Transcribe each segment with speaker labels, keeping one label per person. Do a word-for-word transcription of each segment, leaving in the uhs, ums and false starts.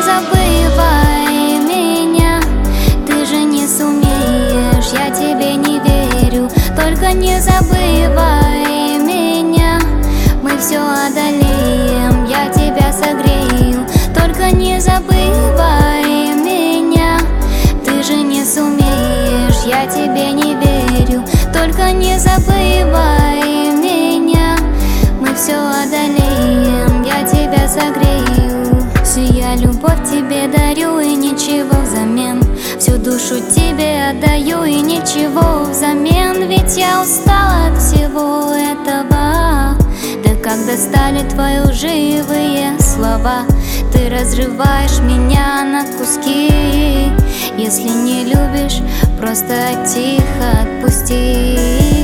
Speaker 1: забывай меня, ты же не сумеешь, я тебе не верю. Только не забывай меня, мы все одолеем, я тебя согрею. Только не забывай меня, ты же не сумеешь, я тебе не верю. Только не забывай меня, мы все одолеем, я тебя согрею. Всю я любовь тебе дарю и ничего взамен, всю душу тебе отдаю и ничего взамен. Ведь я устала от всего этого, да как достали твои лживые слова. Ты разрываешь меня на куски, если не любишь, просто тихо отпусти.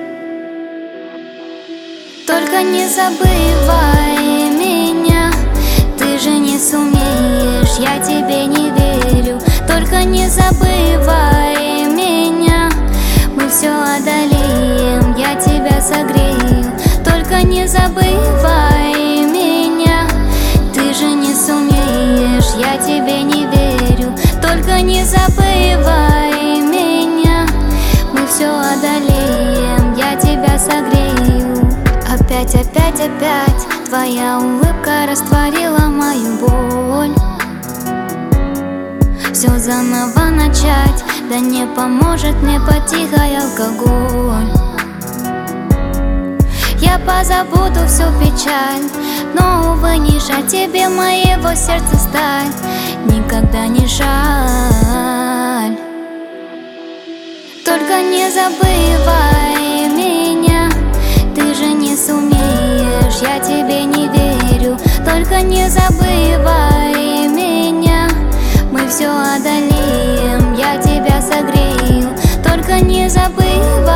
Speaker 1: Только не забывай меня, ты же не сумеешь, я тебе не верю. Только не забывай меня, мы все одолеем, я тебя согрею. Только не забывай меня, ты же не сумеешь, я тебе не верю. Только не забывай меня, мы все одолеем, я тебя согрею. Опять, опять, опять твоя улыбка растворила мою боль. Все заново начать, да не поможет мне потихой алкоголь. Я позабуду всю печаль, но, увы, не жаль тебе моего сердца стать, никогда не жаль. Только не забывай меня, ты же не сумеешь, я тебе не верю. Только не забывай меня, мы все одолеем, я тебя согрею. Только не забывай